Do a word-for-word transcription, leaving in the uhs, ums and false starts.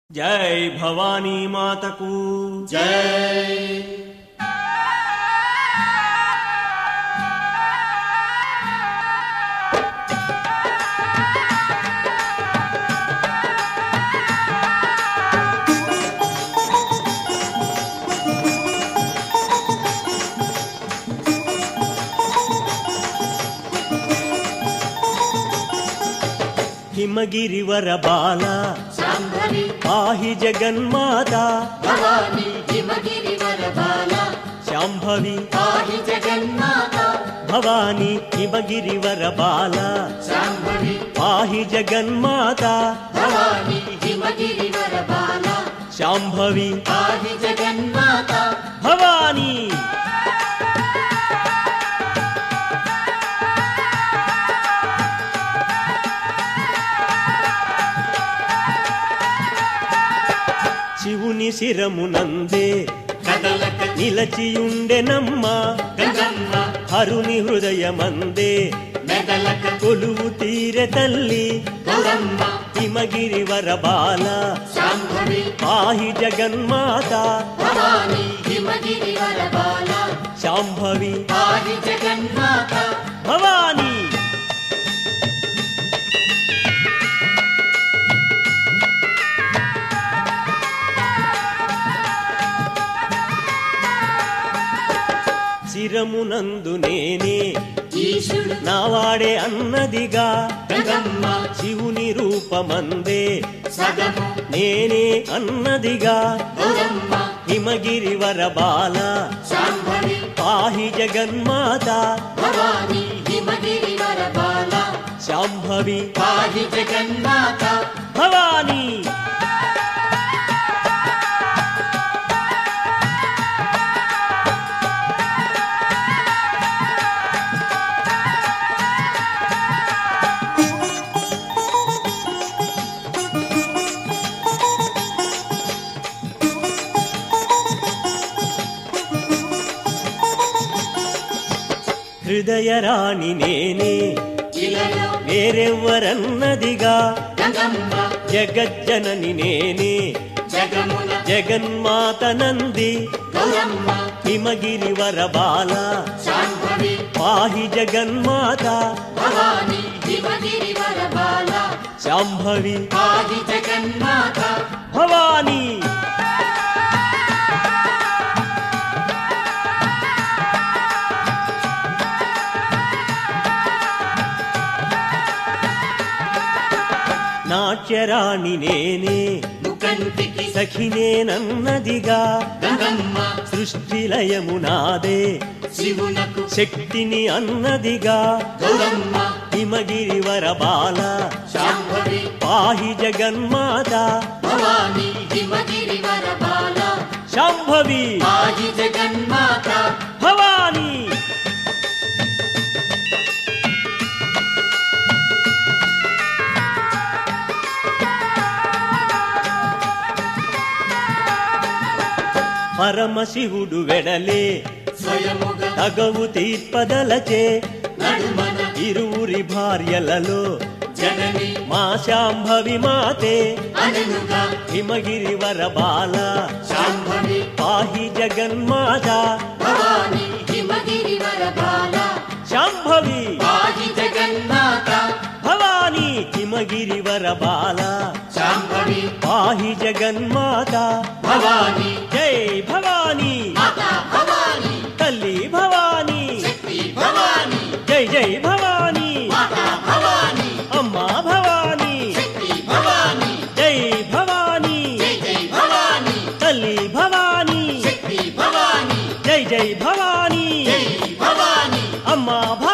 जय भवानी माता को जय। हिमगिरिवर बाला शांभवी पाहि जगन्माता भवानी हिमगिरिवर बाला शांभवी पाहि जगन्माता भवानी हिमगिरिवर बाला शांभवी पाहि जगन्माता भवानी हिमगिरिवर बाला शांभवी पाहि जगन्माता भवानी శివుని శిరమునందే కదలక నిలచియుండెనమ్మ గంగమ్మ హరుని హృదయమందే మెదలక కొలువు తీరె తల్లి గౌరమ్మ హిమగిరివర బాల శాంభవి పాహి జగన్మాత భవానీ హిమగిరివర బాలా శాంభవి పాहि జగన్మాతా భవానీ శిరమునందు నేనే ఈశుడు నావాడే అన్నదిగా గంగమ్మ శివుని రూపమందే సగము నేనే అన్నదిగా గౌరమ్మ హిమగిరివర బాల శాంభవి పాహి జగన్మాత భవానీ హిమగిరివర బాలా శాంభవి పాहि జగన్మాతా భవానీ హృదయరాణి నేనే ఇలలో వేరెవ్వరన్నదిగా గంగమ్మ జగజ్జనని నేనే జగముల జగన్మాత నంది గౌరమ్మ హిమగిరివర బాల శాంభవి పాహి జగన్మాత భవానీ హిమగిరివర బాలా శాంభవి పాहि జగన్మాతా భవానీ నాట్యరాణి నేనే ముకంటికి సఖినేనన్నదిగా గంగమ్మ సృష్టిలయము నాదే శివునకు శక్తిని అన్నదిగా గౌరమ్మ హిమగిరివర బాల శాంభవి పాహి జగన్మాత భవానీ హిమగిరివర బాలా శాంభవి పాहि జగన్మాతా భవానీ పరమశివుడు వెడలే స్వయముగా తగవు తీర్పదలచే నడుమన ఇరువురి భార్యలలో జనని మా శాంభవి మాతే అననుగా హిమగిరివర బాల శాంభవి పాహి జగన్మాత భవానీ హిమగిరివర బాలా శాంభవి పాहि జగన్మాతా భవానీ హిమగిరివర బాల శాంభవి పాహి జగన్మాత భవానీ జై భవానీ మాతా భవానీ తల్లి భవానీ శక్తి భవానీ జై జై భవానీ మాతా భవానీ అమ్మా భవానీ శక్తి భవానీ జై భవానీ జై జై భవానీ తల్లి భవానీ శక్తి భవానీ జై జై భవానీ జై భవానీ అమ్మా